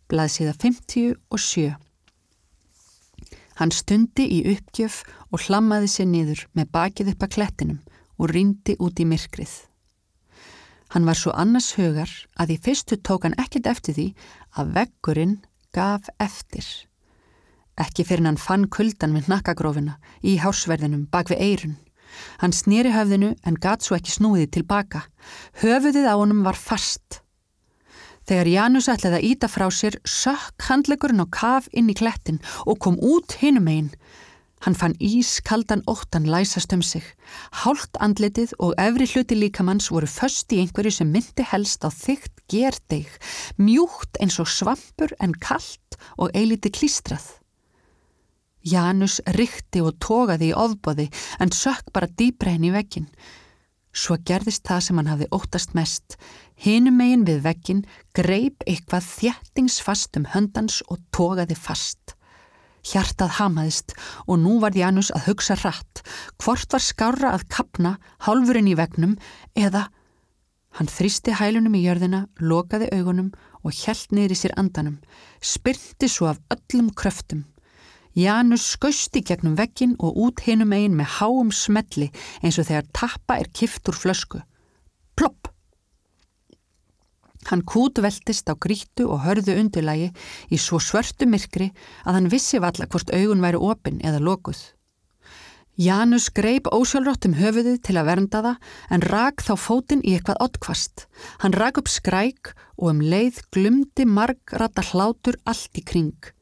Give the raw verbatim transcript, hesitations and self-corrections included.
blaðsíða fimmtíu og sjö. Hann stundi í uppgjöf og hlammaði sér niður með bakið upp að klettinum og rýndi út í myrkrið. Hann var svo annars hugar að í fyrstu tók hann ekkert eftir því að veggurinn gaf eftir. Ekki fyrir hann fann kuldan við hnakkagrófina, í hársverðinum, bak við eyrun. Hann sneri höfðinu en gat svo ekki snúið tilbaka. Höfuðið á honum var fast. Þegar Janus ætlaði að ýta frá sér, sökk handleggurinn á kaf inn í klettin og kom út hinum megin. Hann fann ískaldan óttan læsast um sig. Hálft andlitið og efri hluti líkamanns voru föst í einhverju sem myndi helst á þykkt gerdeig, mjúkt eins og svampur en kalt og eilítið klístrað. Janus rykti og togaði í ofboði en sökk bara dýpra inn í vegginn. Svo gerðist það sem hann hafði óttast mest. Hinum megin við vegginn greip eitthvað þéttingsfast um höndans og togaði fast. Hjartað hamaðist og nú var Janus að hugsa hratt. Hvort var skárra að kapna hálfurinn í veggnum eða... Hann þrýsti hælunum í jörðina, lokaði augunum og hélt niður í sér andanum. Spyrnti svo af öllum kröftum. Janus skaust í gegnum vegginn og út hinum megin með háum smelli eins og þegar tappa er kippt úr flösku. Plopp! Hann kútveltist á grýttu og hörðu undirlagi í svo svörtu myrkri að hann vissi varla hvort augun væru opin eða lokuð. Janus greip ósjálfrátt um höfuðið til að vernda það en rak þá fótinn í eitthvað oddhvast. Hann rak upp skræk og um leið glumdi margraddar hlátur allt í kring.